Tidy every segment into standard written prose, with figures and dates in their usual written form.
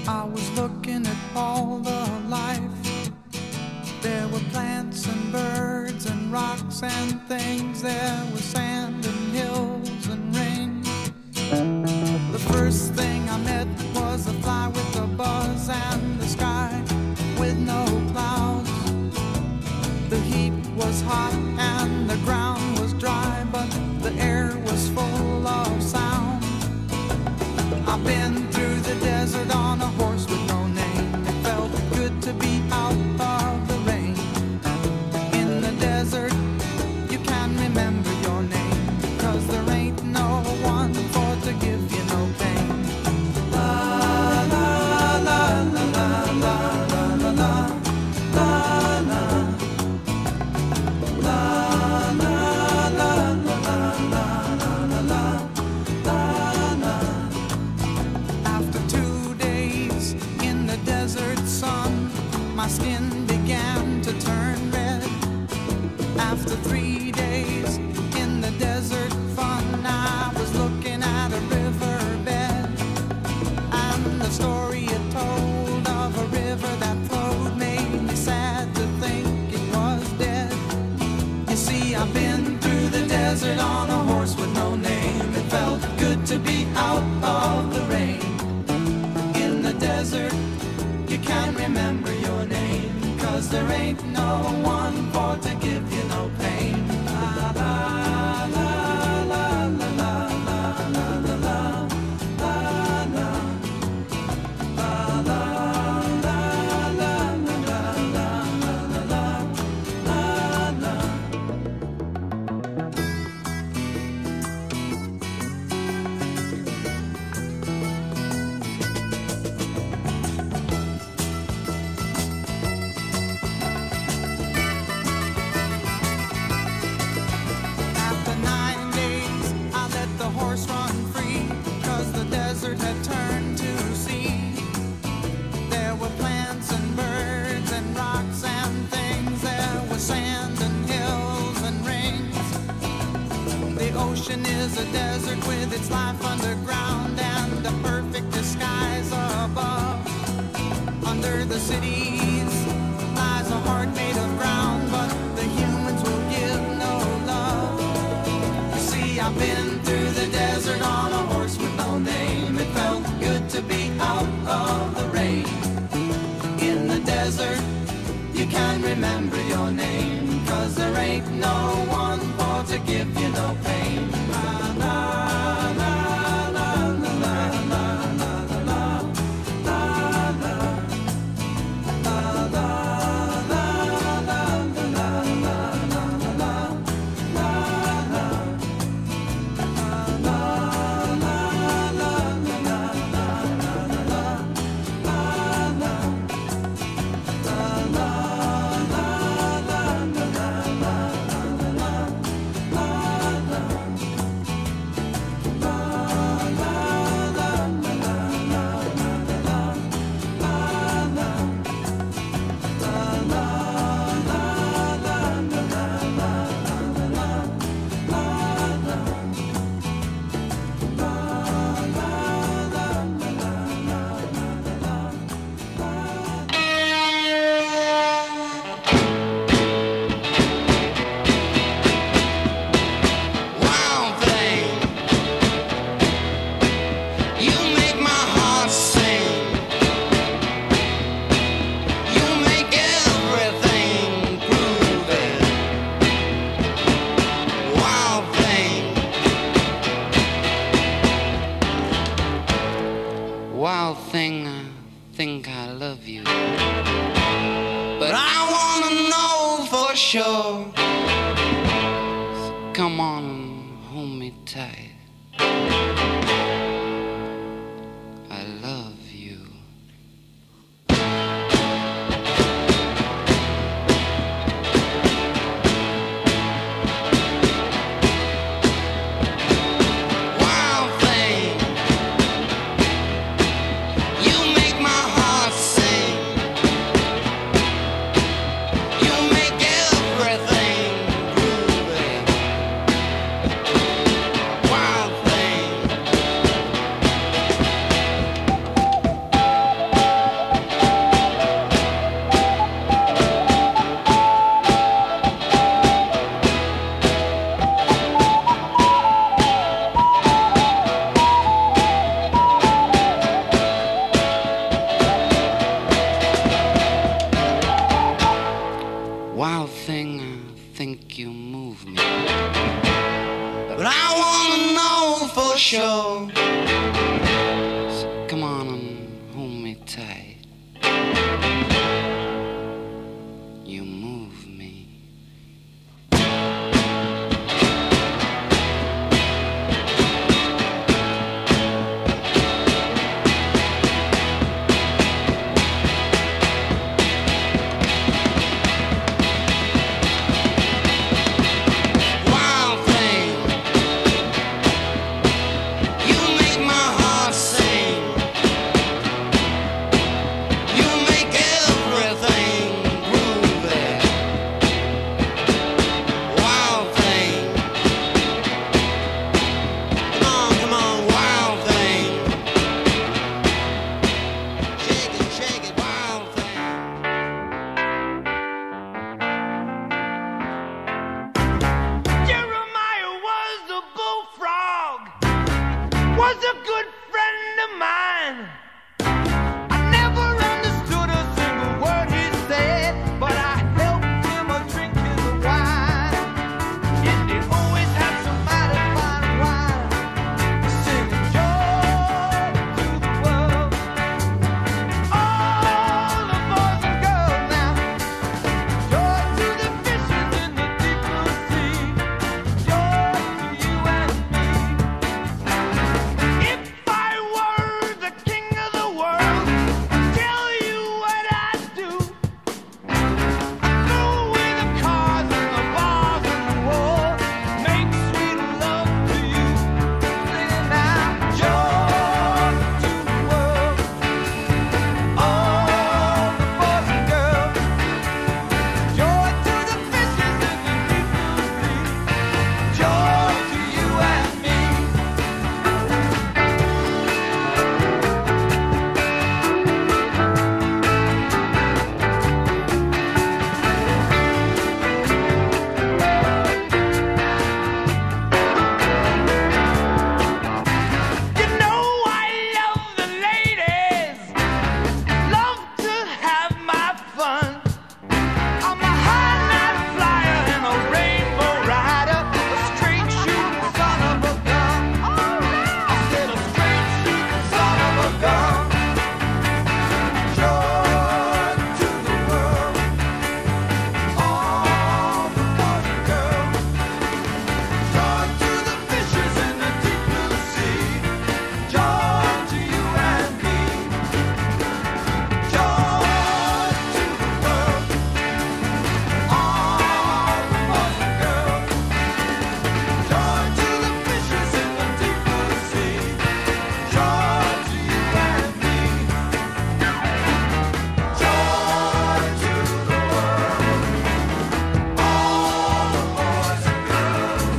I was looking at all the life. There were plants and birds and rocks and things. There was sand and hills and rain. The first thing I met was a fly with a buzz and the sky with no clouds. The heat was hot and the ground was dry, but the air was full of sound. I've been through the desert on a horse with no name. It felt good to be out of the rain. In the desert, you can remember your name, 'cause there ain't no one for to give you no pain. La la la la la la la la la la la la la la la la. After 2 days in the desert sun, my skin began to turn red. After 3 days in the desert fun, I was looking at a riverbed, and the story it told of a river that flowed made me sad to think it was dead. You see, I've been through the desert on a horse with no name. It felt good to be out of the rain. In the desert, you can remember your name, 'cause there ain't no one for to give you no pain. La la la la la la la la la la la la la la la la la la. After 9 days, I let the horse run free, 'cause the desert had turned to sea. There were plants and birds and rocks and things. There was sand and hills and rings. The ocean is a desert with its life underground and a perfect disguise above. Under the cities lies a heart made of ground, but the humans will give no love. You see, I've been through the desert on a horse with no name. It felt good to be out of the rain. In the desert, you can remember your name, 'cause there ain't no one for to give you no pain. La la la la la la la la la la la. La la la la la la la la la la la. La la la la la la la la. Wild thing, I think I love you, but I wanna know for sure. So come on and hold me tight. I love you. Wild thing, you make my heart sing. You make everything groovy. a good friend of mine. I never understood a single word he said, but I helped him a drink his wine. And he always had some mighty fine wine, singing joy to the world. All the boys and girls now, joy to the fishes in the deep blue sea, joy to you and me. If I were the king of the world, I'd tell you what I'd do. I'd throw away the cars and the bars and the war, make sweet love to you, singing now, joy to the world. All the boys and girls, joy to the fishes in the deep blue sea, joy to you and me. You know I love the ladies, love to have my fun. I'm a high night flyer and a rainbow rider, a straight shooting son of a gun. I said a straight shooting son of a gun. Joy to the world, all the boys and girls. Joy to the fishes in the deep blue sea. Joy to you and me. Joy to the world, all the boys and girls. Joy to the fishes in the deep blue sea. Joy to you and me. Joy to the world, all the boys and girls.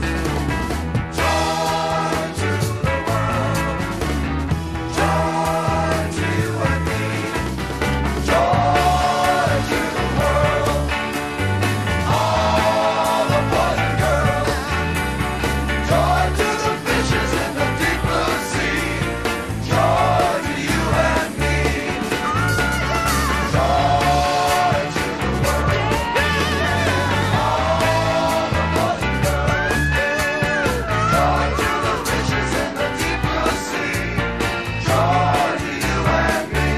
Joy to the world, joy to you and me. Joy to the world, all the boys and girls. Joy to the fishes in the deep blue sea. Joy to you and me. Joy to the world, all the boys and girls. Joy to the fishes in the deep blue sea. Joy to you and me.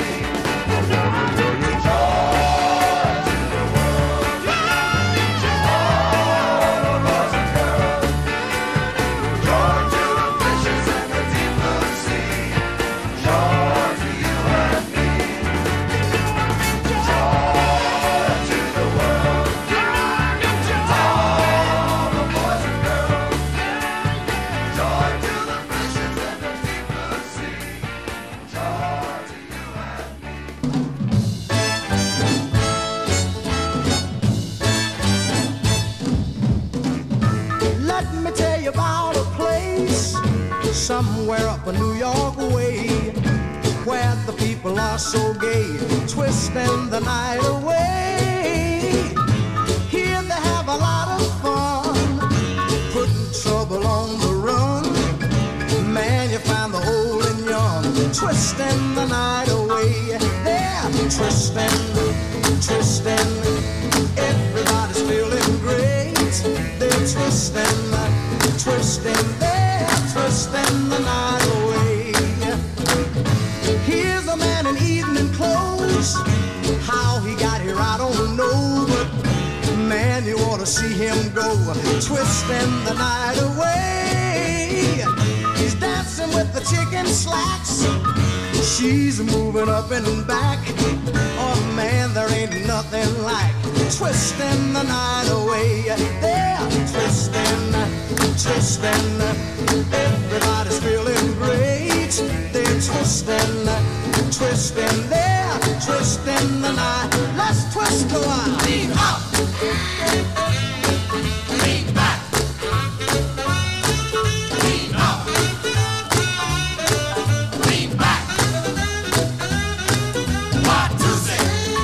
Let me tell you about a place somewhere up a New York way, where the people are so gay, twisting the night away. Here they have a lot of fun, putting trouble on the run. Man, you find the old and young, twisting the night away. They're twisting, twisting, everybody's feeling great. They're twisting, twisting, they're twisting the night away. Here's a man in evening clothes. How he got here, I don't know. But man, you ought to see him go, twisting the night away. He's dancing with the chicken slacks. She's moving up and back. Oh man, there ain't nothing like twisting the night away. They're twisting, twisting, everybody's feeling great. They're twisting, twisting, they're twisting the night. Let's twist a while. Lean up, lean back, lean up, lean back. One, two, six.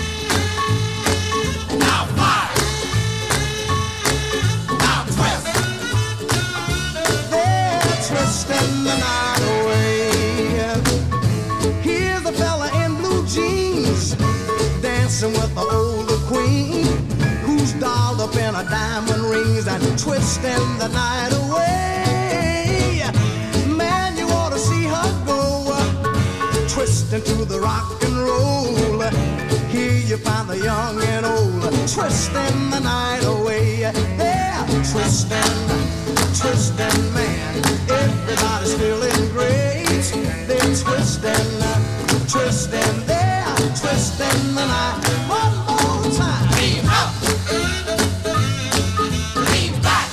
Now five. Now twist. They're twisting the night away. dancing with the older queen, who's dolled up in her diamond rings and twisting the night away. Man, you ought to see her go, twisting to the rock and roll. Here you find the young and old, twisting the night away. They're twisting, twisting, man. Everybody's feeling great. They're twisting, twisting, they're twisting the night. One more time. Lean up, lean back,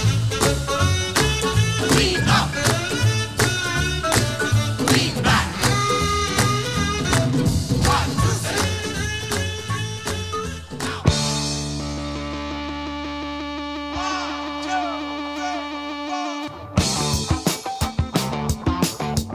lean up, lean back. One, two, three. One, two, three, four.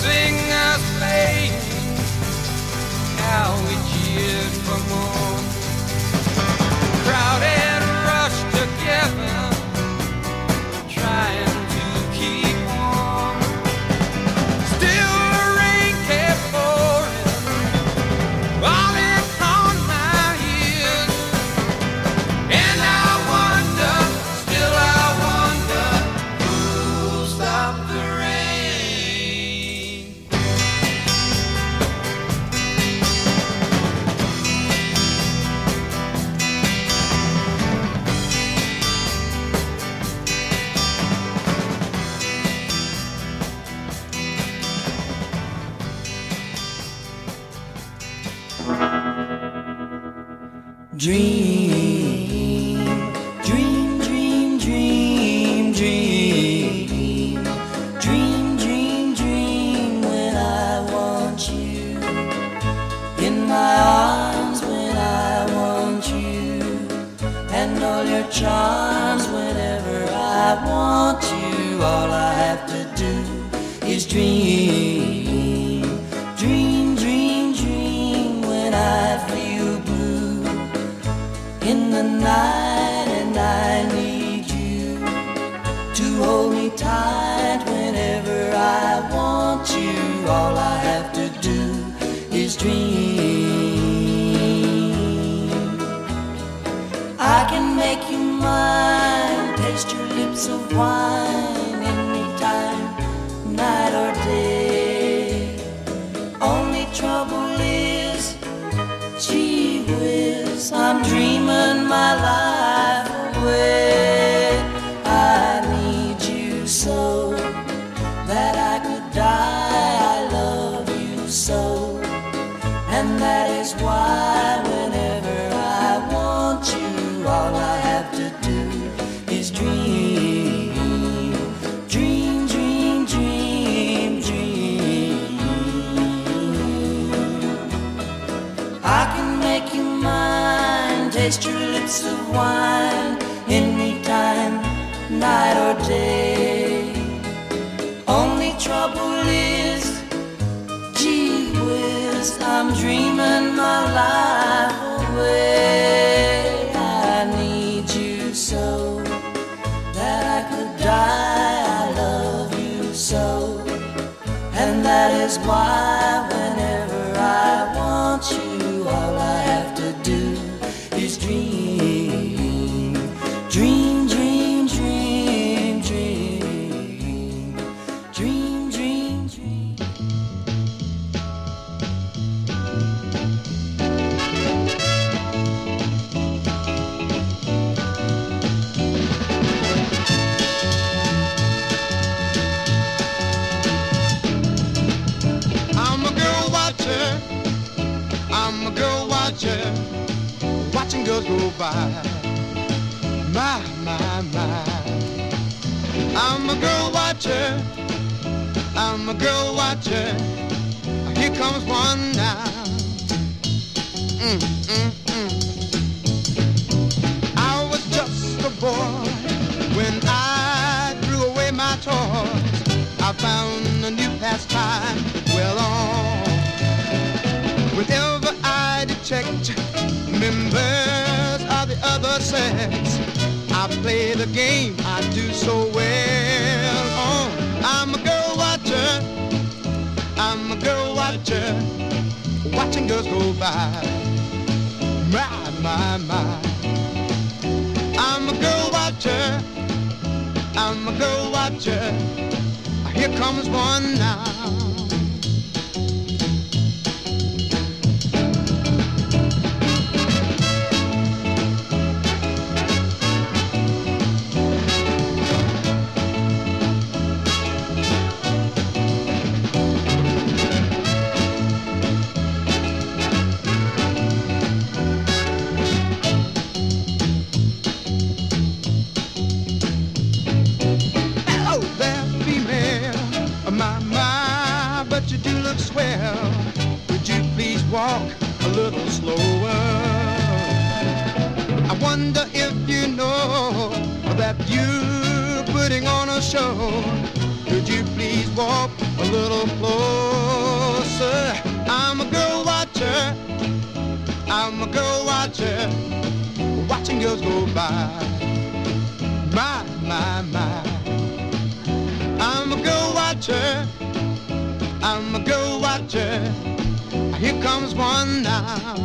singers playing, how we cheered for more. Crowded rush together, trying to keep warm. Still the rain kept pouring, falling on my ears. And I wonder, still I wonder, who'll stop the rain? Dream, dream, dream, dream, dream. Dream, dream, dream when I want you. In my arms when I want you. And all your charms whenever I want you. All I have to do is dream. Dream, dream, dream when I feel blue in the night, and I need you to hold me tight whenever I want you. All I have to do is dream. I can make you mine, taste your lips of wine anytime, night or day. Only trouble is, gee whiz, I'm dreaming my life away. I need you so that I could die. I love you so, and that is why whenever I want you, all I have to do is dream. Dream, dream, dream, dream. I can make you mine, taste your lips of wine anytime, night or day. Only trouble is, gee whiz, I'm dreaming my life away. I need you so that I could die. I love you so, and that is why whenever I want you, all I have to do is dream. Dream, dream, dream, dream. Dream, dream, dream. I'm a girl watcher, I'm a girl watcher, watching girls go by. My, my, my. I'm a girl watcher, I'm a girl watcher. Here comes one now. I was just a boy when I threw away my toys. I found a new pastime well on. Whenever I detect members of the other sex, I play the game I do so well on. I'm a girl watcher, I'm a girl watcher, watching girls go by. My, my, my. I'm a girl watcher, I'm a girl watcher. Here comes one now. Hello there, female. My, but you do look swell. Would you please walk a little slower? I wonder if you know that you're putting on a show. Could you please walk a little closer. I'm a girl watcher. I'm a girl watcher, watching girls go by. My, my, my. I'm a girl watcher. I'm a girl watcher. Here comes one now.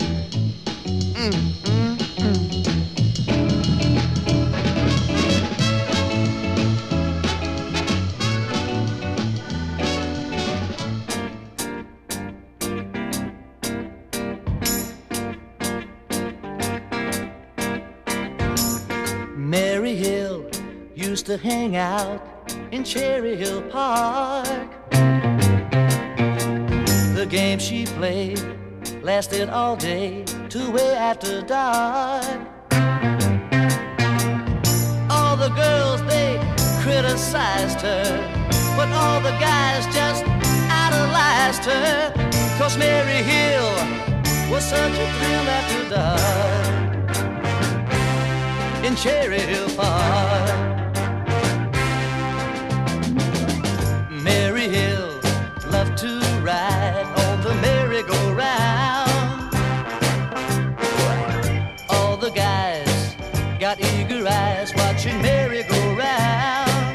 Mary Hill used to hang out in Cherry Hill Park. The game she played lasted all day to way after dark. All the girls, they criticized her, but all the guys just idolized her. 'Cause Mary Hill was such a thrill after dark in Cherry Hill Park. Mary Hill loved to ride on the merry-go-round. All the guys got eager eyes watching Mary go round.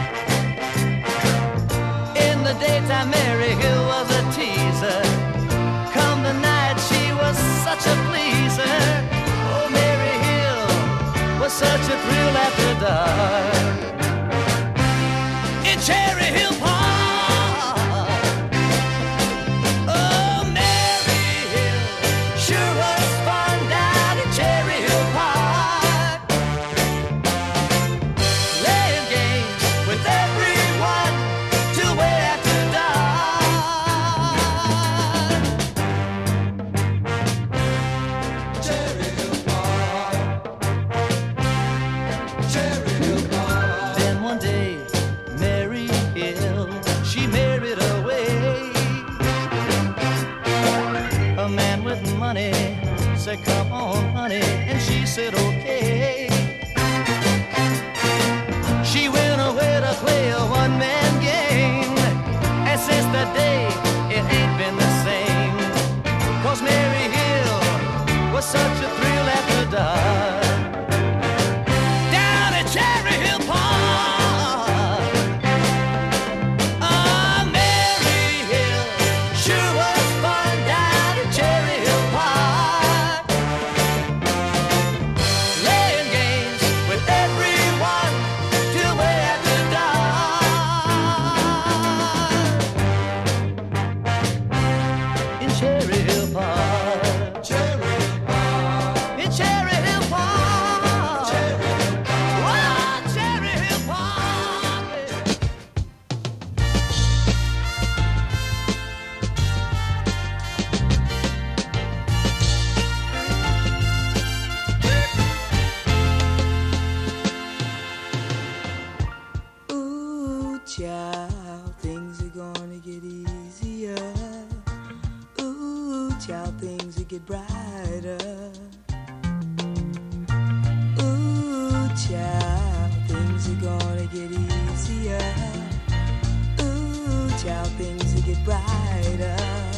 In the daytime, Mary Hill was a teaser. Come the night, she was such a pleaser. Oh, Mary Hill was such a thrill after dark in Cherry Hill Park. Oh, Mary Hill sure was fun down in Cherry Hill Park, playing games with everyone till way after dark. Cherry Hill Park. Cherry Hill Park. Then one day, Mary Hill, she married away. A man with money said, "Come on, honey," and she said, "Okay." She went away to play a one-man game, and since that day, it ain't been the same. 'Cause Mary Hill was such a thrill after dark down at Cherry Hill Park. Oh, Mary Hill sure was fun down at Cherry Hill Park, playing games with everyone till way after dark in Cherry Hill Park. Cherry Hill Park. In Cherry Hill Park. Cherry Hill Park. Oh, Cherry Hill Park. Ooh, child, things are gonna get easier. Ooh, child, things will get brighter. Ooh, child, things are gonna get easier. Ooh, child, things will get brighter.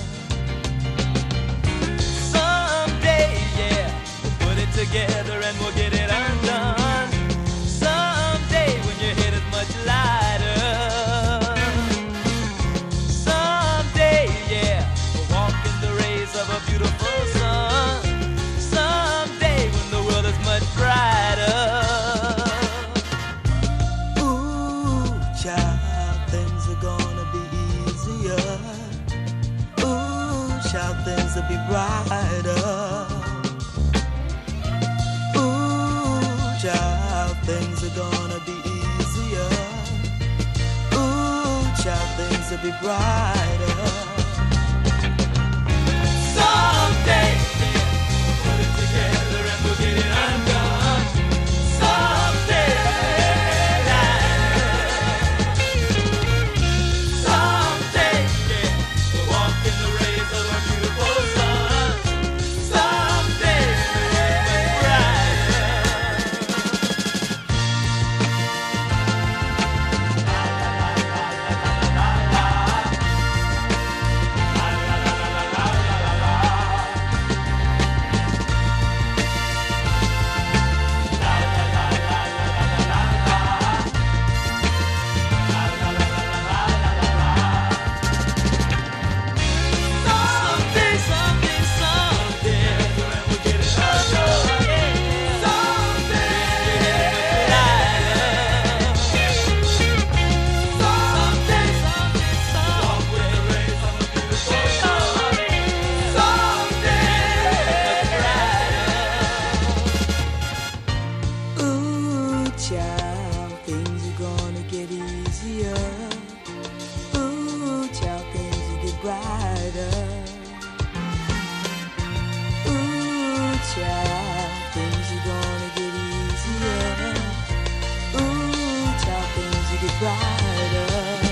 Someday, yeah, we'll put it together and we'll get it undone. Someday, when your head is much lighter. Someday, yeah, we'll walk in the rays of a beautiful sun. Someday, when the world is much brighter. Ooh, child, things are gonna be easier. Ooh, child, things will be brighter. Ooh, child, things are gonna be easier. Ooh, child, things will be brighter. Someday, yeah, we'll put it together and we'll get it undone. Someday, someday, yeah, we'll walk in the rays of a beautiful sun. Someday, brighter. easier. Ooh, child, things will get brighter. Ooh, child, things are gonna get easier. Ooh, child, things will get brighter.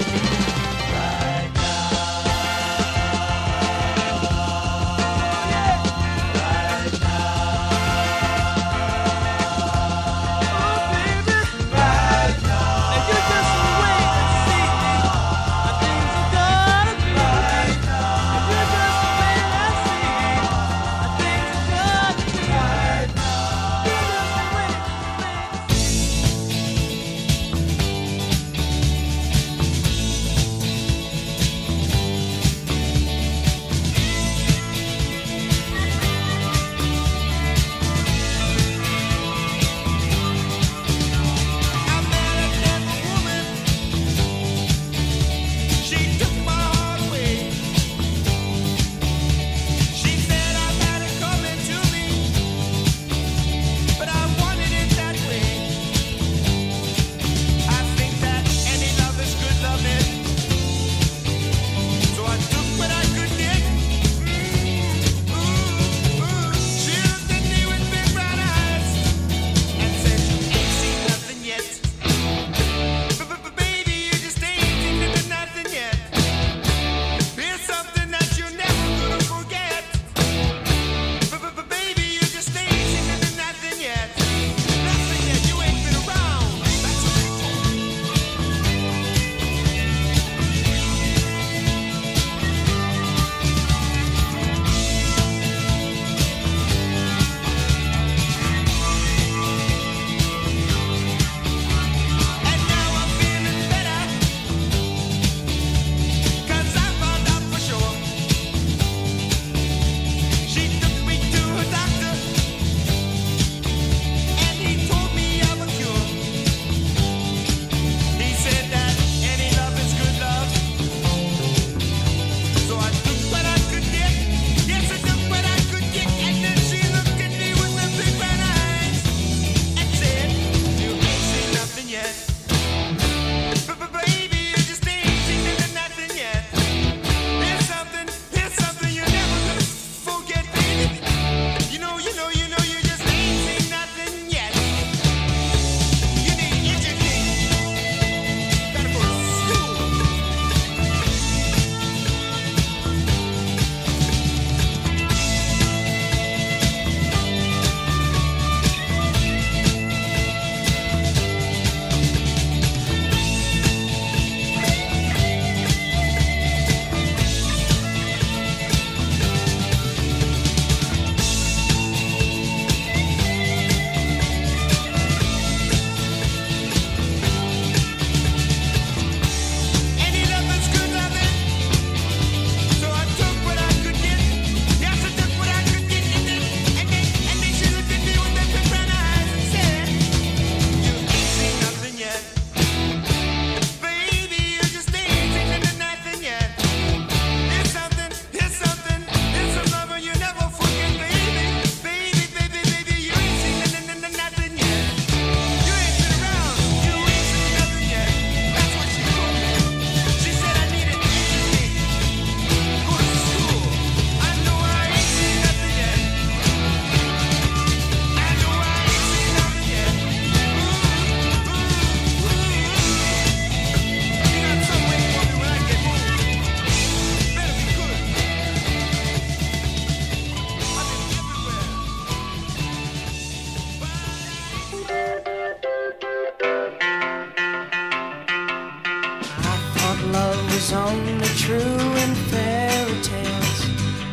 was only true in fairy tales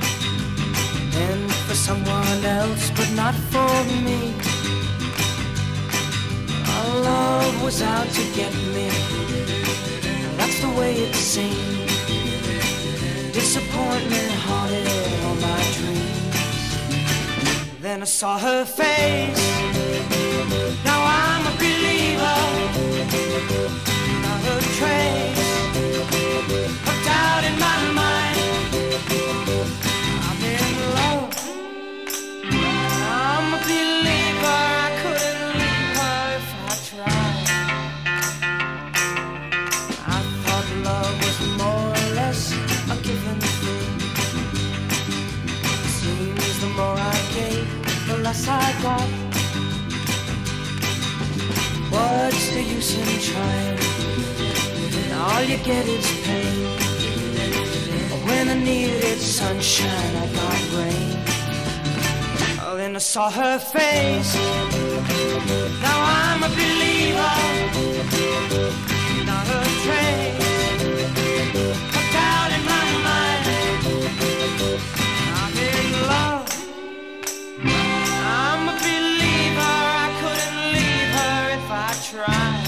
and for someone else, but not for me. Our love was out to get me, that's the way it seemed. Disappointment haunted all my dreams. Then I saw her face, now I'm a believer. Not a trace of doubt in my mind. I'm in love, I'm a believer. I couldn't leave her if I tried. trying, and all you get is pain. When I needed sunshine, I got rain. Oh, then I saw her face. Now I'm a believer, not a trace. A doubt in my mind, I'm in love. I'm a believer, I couldn't leave her if I tried.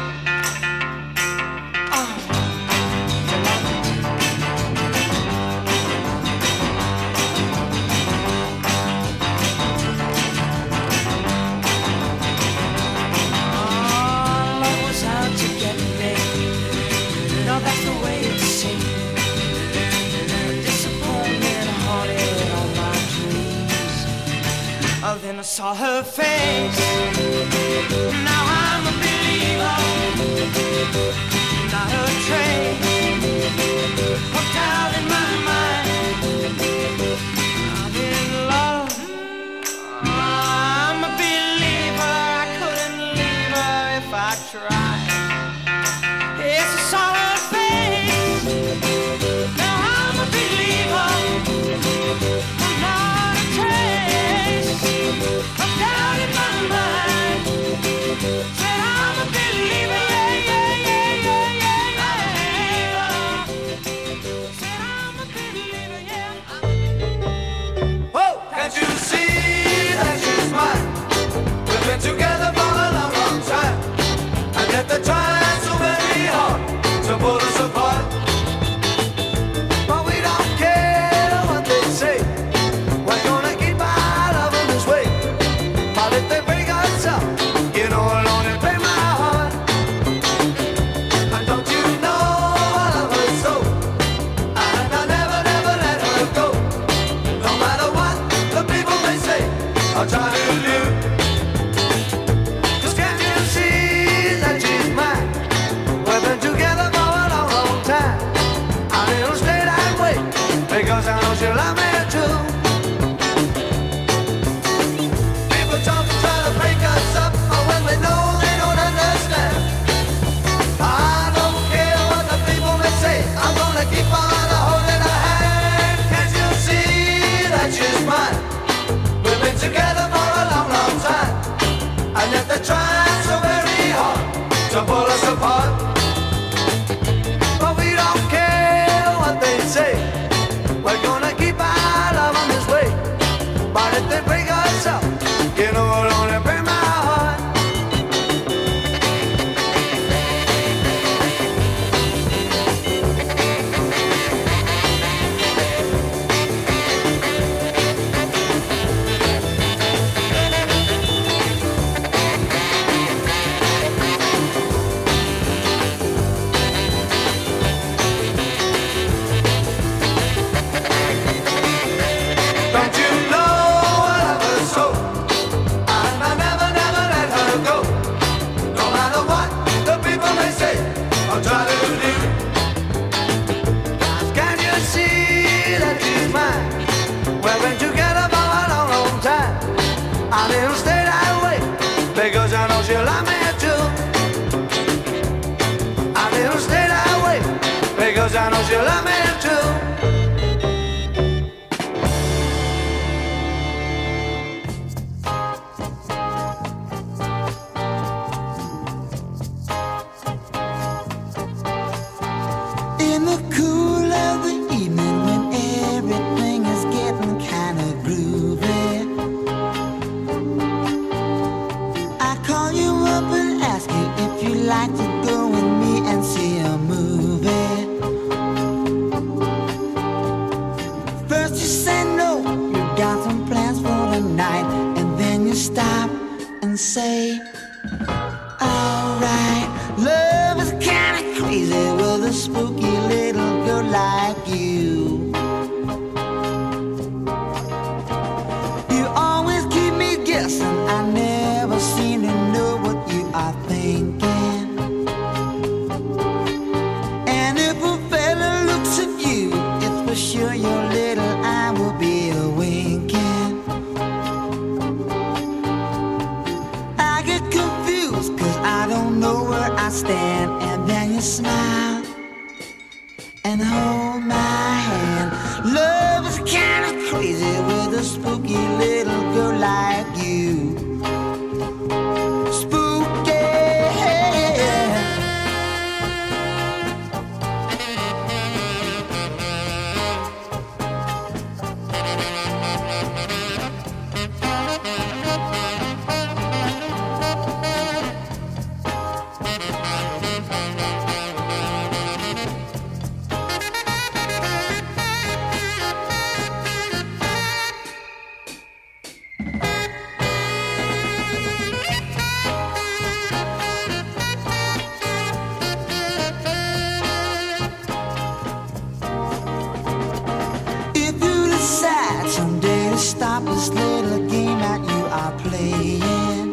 That's the way it seemed. Disappointment haunted all my dreams. Oh, then I saw her face. Now I'm a believer, not a trace. Hooked out in my mind, I'm in love. I'm a believer, I couldn't leave her if I tried. It's a sorrow. Now I'm a believer, I'm not a trace of doubt in my mind. and hold my hand. Love is kind of crazy with a spooky little girl like you. Spooky. Stop this little game that you are playing.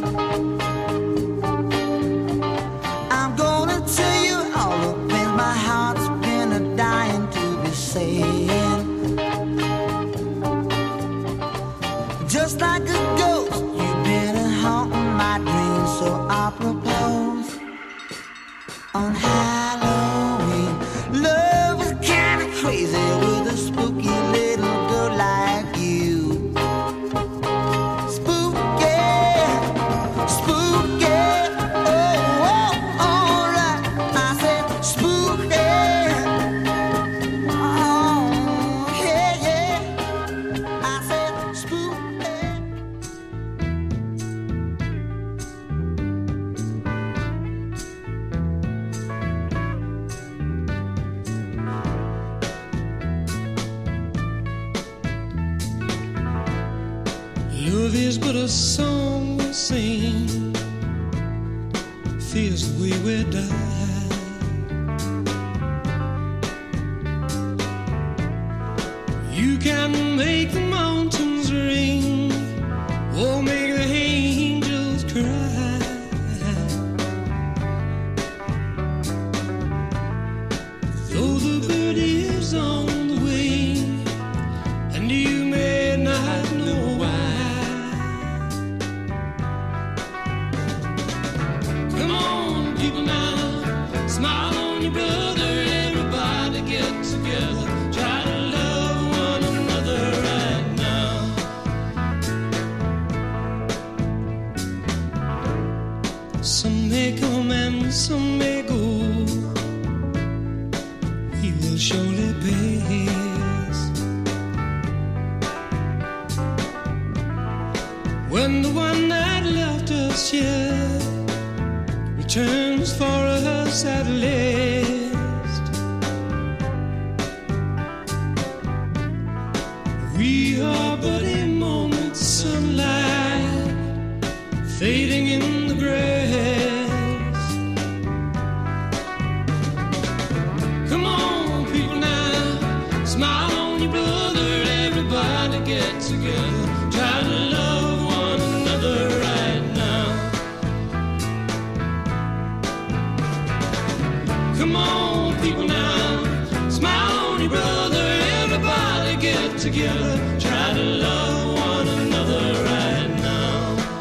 I'm gonna tell you all the things my heart's been dying to be saying. Just like a ghost, you've been haunting my dreams. So I propose on Halloween. Love is kinda crazy with a spooky little girl like you. Love is but a song we sing, feels the way we die. You can make the mountains ring, or make the angels cry. Though the bird is on the wing, and you may not know why. People now, smile on your brother, everybody get together, try to love one another right now. Some may come and some may go, we will surely pass. When the one that left us here returns for us at last, we are but a moment's sunlight fading in the grass. Come on, people now, smile on your brother, everybody get together, try to love one another right now. Come on, people now, smile on your brother, everybody get together, try to love one another right now.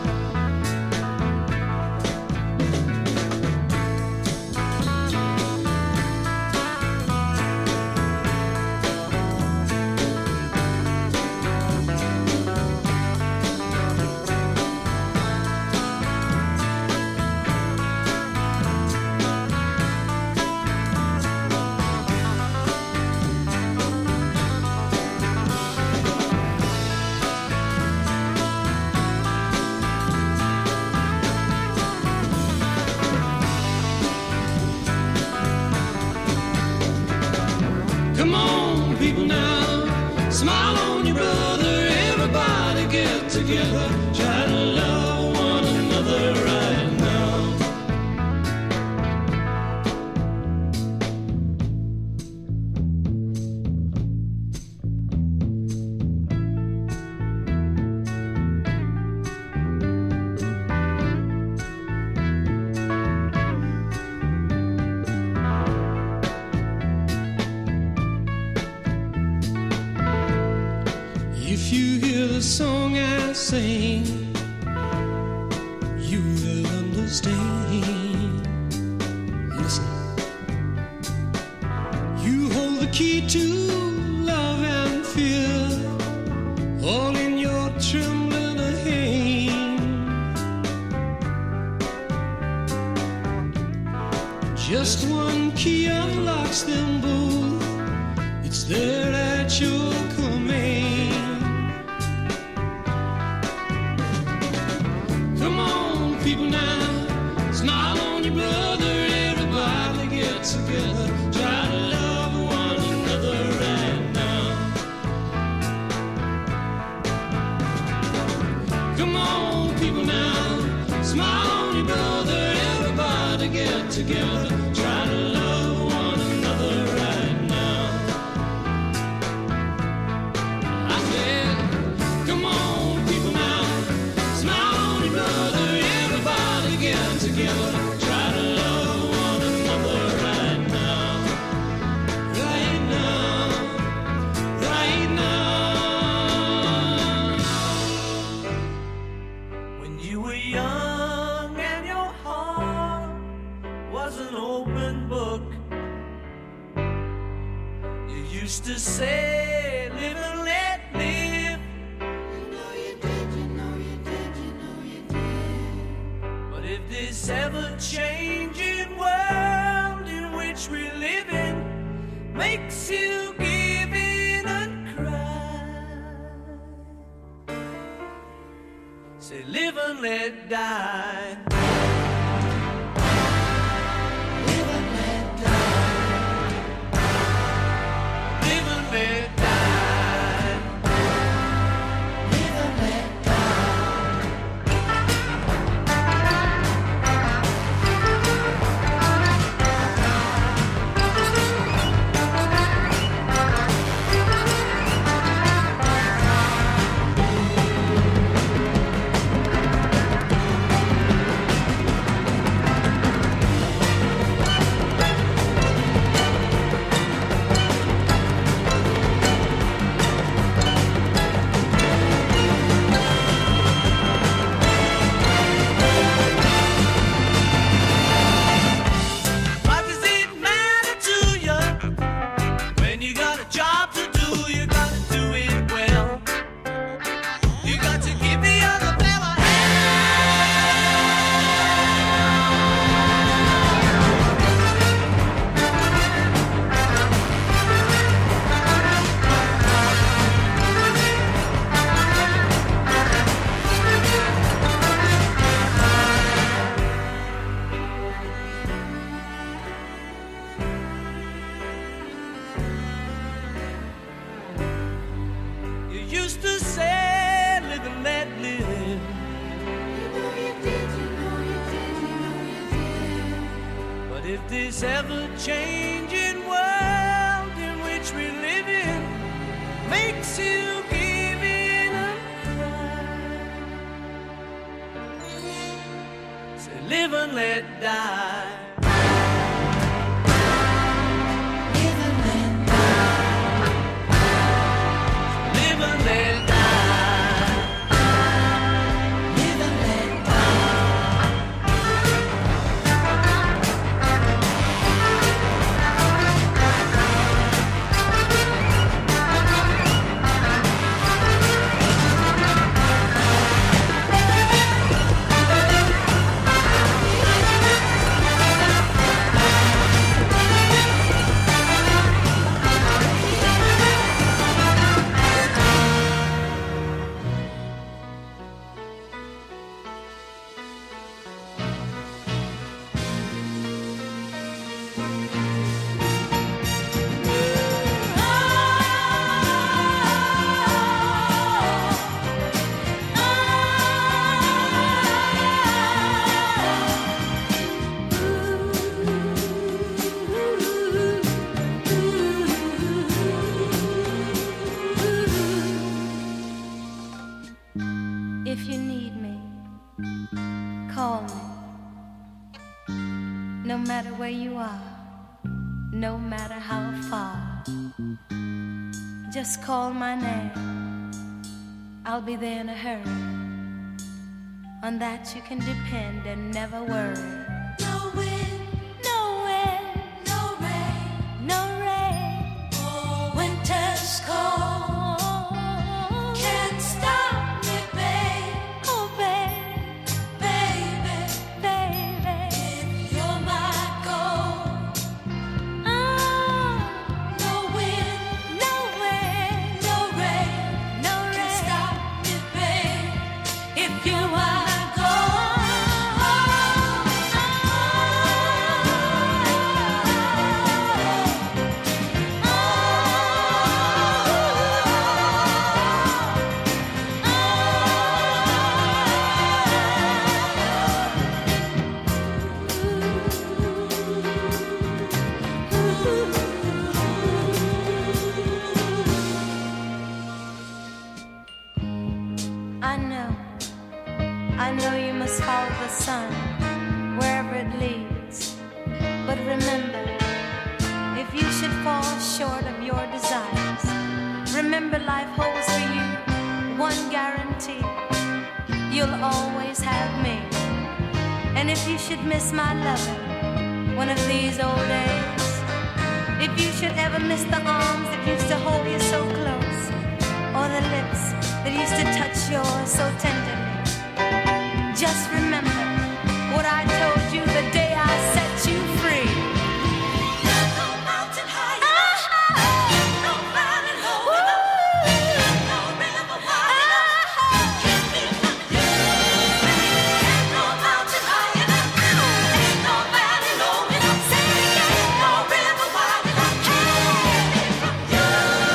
Come on, people now, smile on your brother, everybody get together, try to love one another right now. If you hear the song I sing, you will understand. Listen, you hold the key to love and fear, all in your trembling hand. Just one key unlocks them both. It's there at your command. Come on, people now, smile on your brother. Everybody get together. Try to love one another right now. Come on, people now, smile on your brother. Everybody get together. Try to love one another right now. I said, come on, people now, smile on your brother. Everybody get together. Try to love one another right now. Right now. Right now. When you were young and your heart was an open book, you used to say, live and let live. You know you did, you know you did, you know you did. But if this ever-changing world in which we live in makes you give in and cry, say live and let die. Live and let die. Live and let die. Live and let die. What does it matter to you when you got a job to do? You gotta do it well. You got to give the other fella You used to say, live and let live. You know you did, you know you did, you know you did. But if this ever-changing world in which we live in makes you give in and cry, say live and let die. Live and let die. Live and let die. Live and let die. If you need me, call me. No matter where you are, no matter how far, just call my name. I'll be there in a hurry. On that you can depend and never worry. No wind, no wind, no rain, no rain. sun, wherever it leads. But remember, if you should fall short of your desires, remember life holds for you one guarantee. You'll always have me. And if you should miss my loving one of these old days, if you should ever miss the arms that used to hold you so close, or the lips that used to touch yours so tenderly, just remember what I told you the day I set you free. There's no mountain high enough, no valley low enough, no river wide enough, keep me from you. There's no mountain high enough, ain't no valley low enough, say it again, no river wide enough, keep me from you.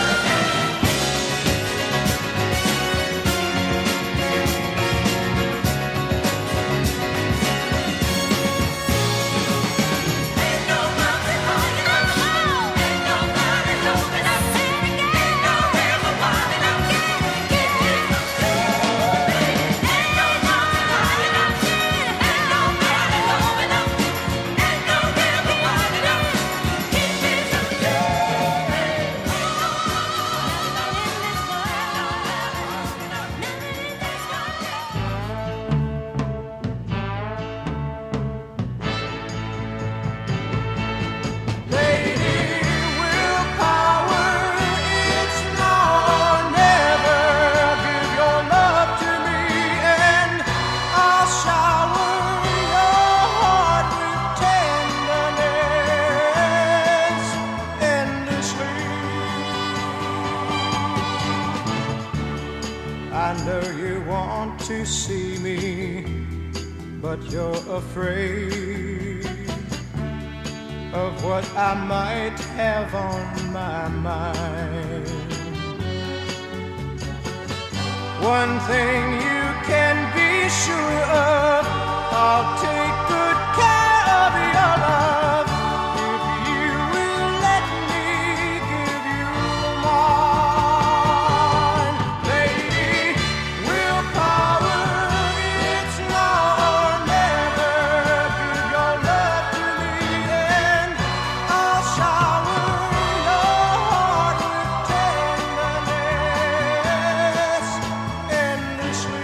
I know you want to see me, but you're afraid of what I might have on my mind. One thing you can be sure of, I'll take good care of your love if you will let me give you mine. Lady, willpower, it's now or never. Give your love to me and I'll shower your heart with tenderness endlessly.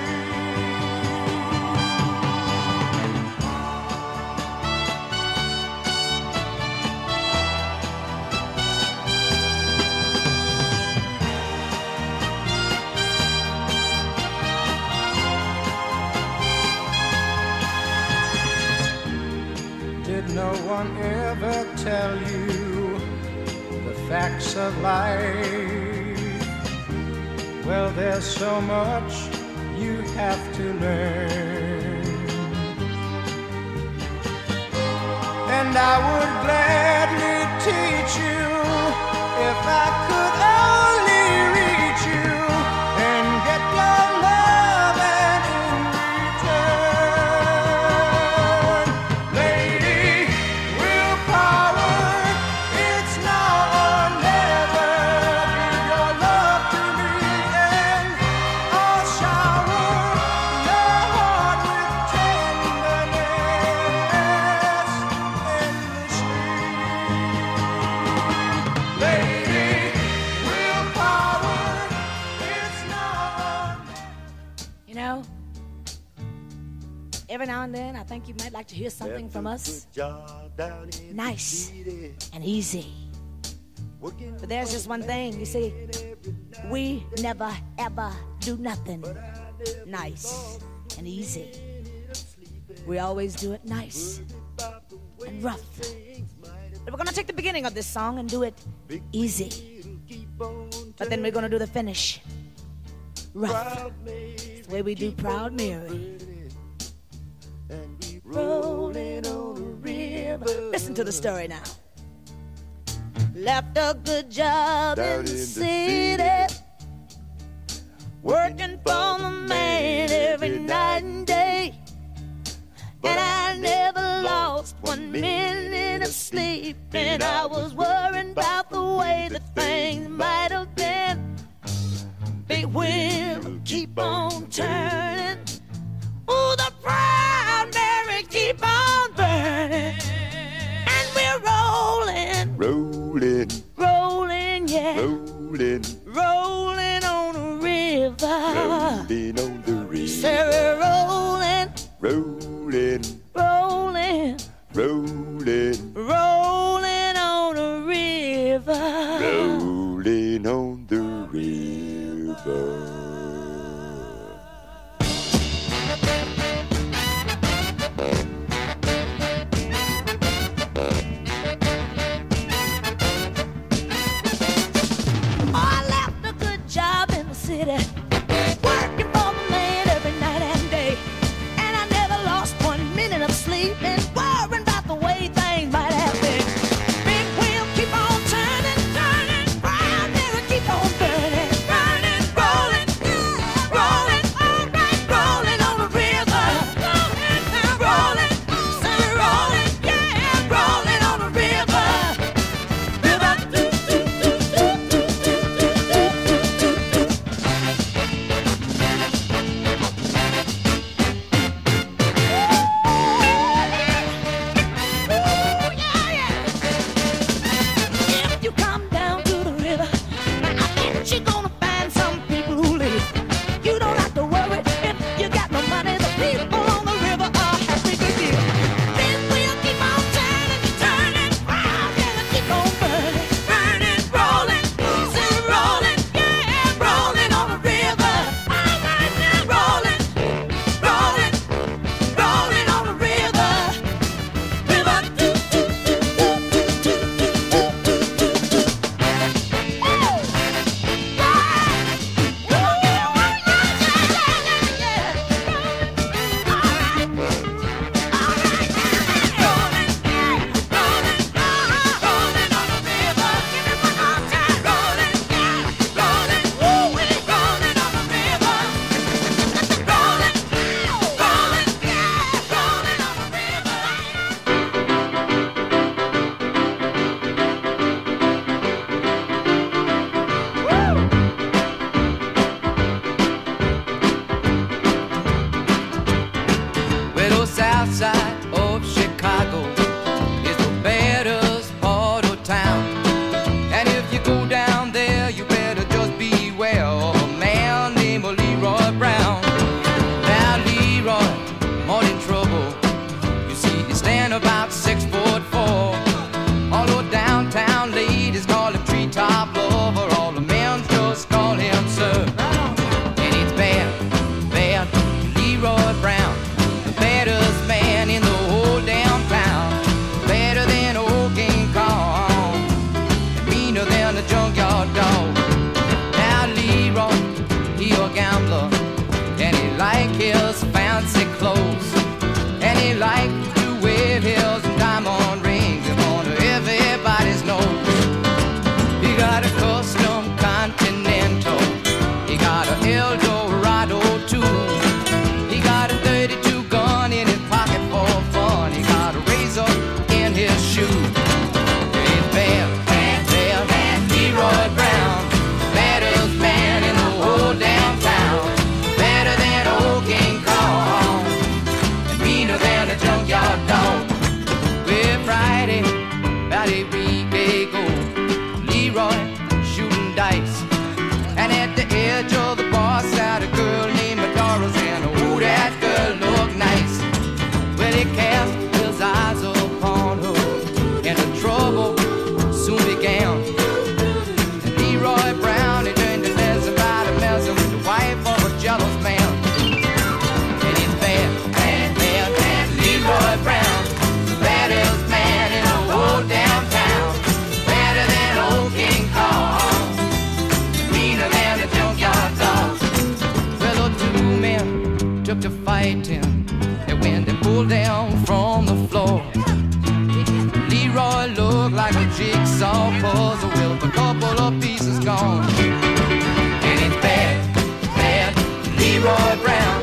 Did no one ever tell you the facts of life? Well, there's so much you have to learn, and I would gladly teach you if I could only reach you and get your love and in return. Lady, willpower, it's now or never. Give your love to me and I'll shower your heart with tenderness endlessly. Lady, willpower, it's now or You know, every now and then I think you might like to hear something from us nice and easy. But there's just one thing, you see, we never ever do nothing nice and easy. We always do it nice and rough. But we're gonna take the beginning of this song and do it easy. But then we're gonna do the finish rough. It's the way we do Proud Mary. Rolling on a river. Listen to the story now. Left a good job in the city, working for the man every night and day. And I never lost 1 minute of sleep, and I was worrying about the way that things might have been. Big wheel keep on turning. Ooh, the Proud Mary rolling, yeah, rolling on the river. Rolling on the river. Say we're rolling, Rolling, rolling, rolling, rolling on the river. rolling on the river. I left a good job in the city, working for the man every night and day. And I never lost 1 minute of sleep and worrying about the way things might have been. Big wheel keep on turning, turning, round and keep on burning, burning, rolling, rolling, all right, rolling on the river, rolling, rolling, say rolling, yeah, rolling on the river, river, do, do, do, do, do, do, do, do, do. If you come down to the river, I bet you're gonna find some people who live. You don't have to worry if you got no money. The people on the river are happy to give. This wheel keep on turning, turning, round and keep on burning, burning, rolling, still rolling, yeah, rolling on the river. All right now, rolling, rolling, rolling on the river. River, do, do, do, do, do, do, do, do, do, do. Well, the south side of Chicago is the baddest part of town. And if you go down there, you better just beware of a man named Leroy Brown. Now, Leroy, more in trouble. You see, he stand about 6'4". Although downtown ladies call him treetop lover, all the men just call him sir. And it's bad, bad, Leroy Brown, the baddest man in the whole damn town. Better than old King Kong, and meaner than a junkyard dog. Now Leroy, he a gambler, and he like his fancy clothes, and he like to wear his diamond rings under everybody's nose. He got a custom Continental, he got a Eldorado too. He got a 32 gun in his pocket for fun. He got a razor in his shoe. It's bad, bad, bad, bad, Leroy Brown, baddest man in the whole damn town. Better than old King Kong, and meaner than a junkyard dog. Well, Friday, about a week ago, Leroy shooting dice, and at the edge of the bar sat a girl named Doris, and oh, that girl looked nice. Well, he cast his eyes upon her, and the trouble soon began. And Leroy Brown, he turned to messing about and messing with the wife of a jealous man. And it's bad, bad, bad, bad, Leroy Brown, the baddest man in the whole damn town. Better than old King Kong, meaner than a junkyard dog. Well, the two men took to fighting, and when they pulled down from the floor, Leroy looked like a jigsaw puzzle with a couple of pieces gone. And it's bad, bad, Leroy Brown,